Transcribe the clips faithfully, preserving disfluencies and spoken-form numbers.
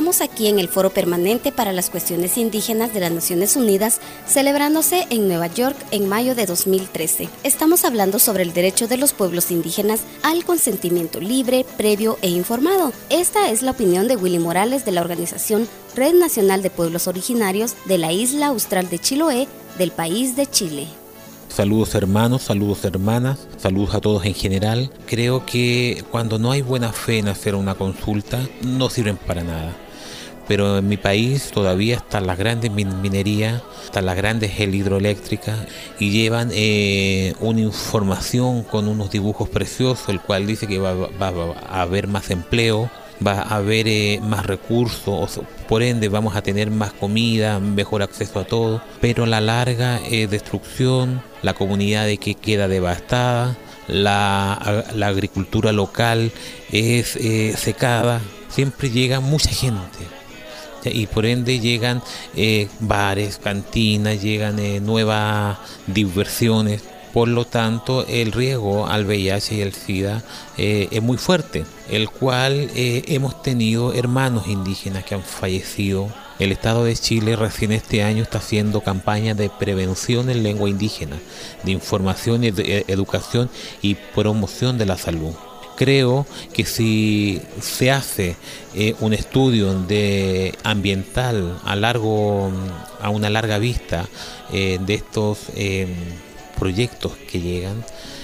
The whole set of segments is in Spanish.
Estamos aquí en el Foro Permanente para las Cuestiones Indígenas de las Naciones Unidas, celebrándose en Nueva York en mayo de dos mil trece. Estamos hablando sobre el derecho de los pueblos indígenas al consentimiento libre, previo e informado. Esta es la opinión de Willy Morales de la organización Red Nacional de Pueblos Originarios de la Isla Austral de Chiloé, del país de Chile. Saludos hermanos, saludos hermanas, saludos a todos en general. Creo que cuando no hay buena fe en hacer una consulta, no sirven para nada. Pero en mi país todavía están las grandes min- minerías, están las grandes hidroeléctricas y llevan eh, una información con unos dibujos preciosos, el cual dice que va, va, va a haber más empleo, va a haber eh, más recursos, por ende vamos a tener más comida, mejor acceso a todo, pero a la larga es destrucción, la comunidad de que queda devastada, la, la agricultura local es eh, secada, siempre llega mucha gente. Y por ende llegan eh, bares, cantinas, llegan eh, nuevas diversiones. Por lo tanto, el riesgo al V I H y el SIDA eh, es muy fuerte, el cual eh, hemos tenido hermanos indígenas que han fallecido. El Estado de Chile recién este año está haciendo campañas de prevención en lengua indígena, de información, de educación y promoción de la salud. Creo que si se hace eh, un estudio de ambiental a largo, a una larga vista eh, de estos eh, proyectos que llegan,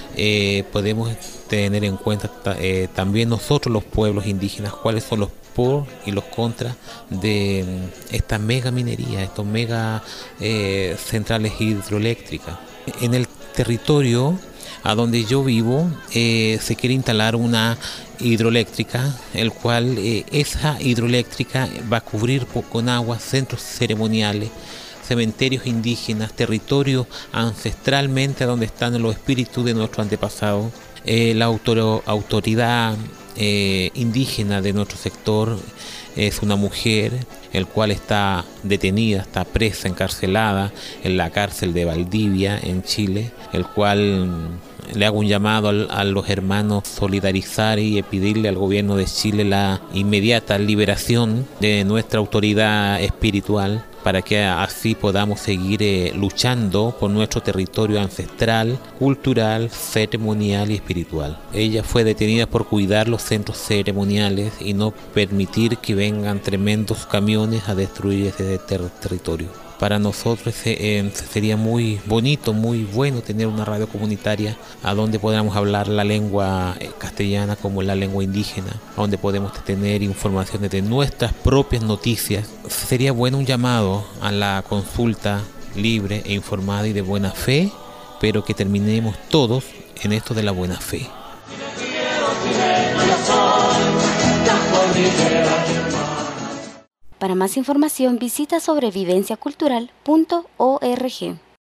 eh, podemos tener en cuenta eh, también nosotros los pueblos indígenas cuáles son los por y los contras de esta mega minería, estos mega eh, centrales hidroeléctricas. En el territorio a donde yo vivo eh, se quiere instalar una hidroeléctrica, el cual eh, esa hidroeléctrica va a cubrir con agua centros ceremoniales, cementerios indígenas, territorios ancestralmente donde están los espíritus de nuestros antepasados. Eh, la autor- autoridad eh, indígena de nuestro sector es una mujer, el cual está detenida, está presa, encarcelada en la cárcel de Valdivia, en Chile, el cual le hago un llamado al, a los hermanos solidarizar y pedirle al gobierno de Chile la inmediata liberación de nuestra autoridad espiritual, para que así podamos seguir eh, luchando por nuestro territorio ancestral, cultural, ceremonial y espiritual. Ella fue detenida por cuidar los centros ceremoniales y no permitir que vengan tremendos camiones a destruir ese ter- territorio. Para nosotros eh, sería muy bonito, muy bueno tener una radio comunitaria a donde podamos hablar la lengua castellana como la lengua indígena, a donde podemos tener informaciones de nuestras propias noticias. Sería bueno un llamado a la consulta libre e informada y de buena fe, pero que terminemos todos en esto de la buena fe. Para más información visita sobrevivencia cultural punto org.